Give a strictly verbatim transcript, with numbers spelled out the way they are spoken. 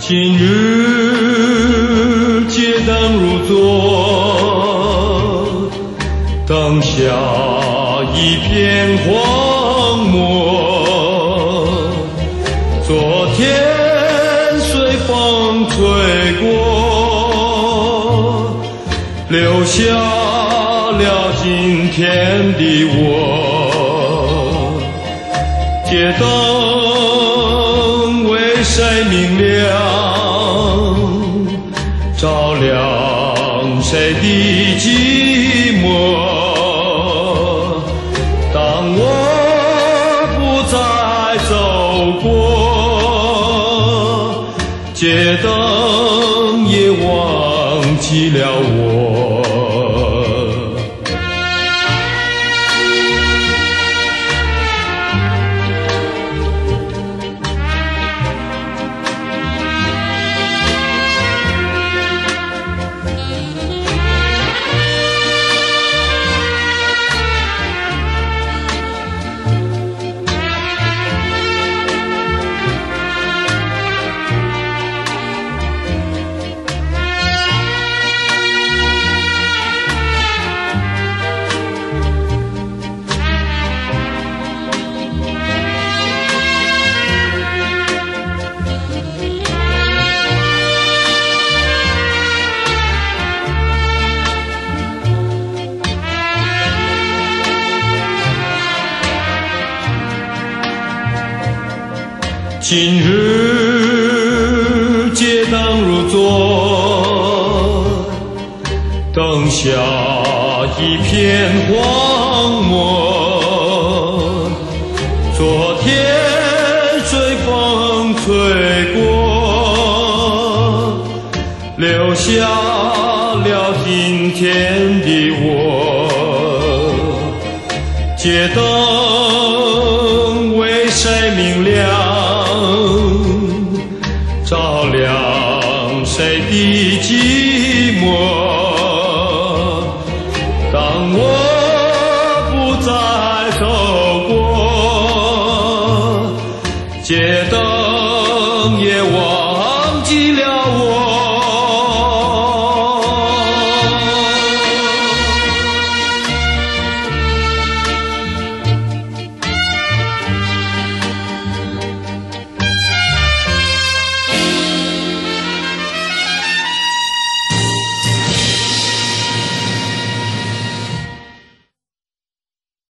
今日街灯如昨，灯下一片荒漠。昨天随风吹过，留下了今天的我。街灯为谁明亮，照亮谁的寂寞。当我不再走过，街灯也忘记了我。今日街灯如昨，灯下一片荒漠。昨天随风吹过，留下了今天的我。街灯为谁明亮，照亮谁的寂寞。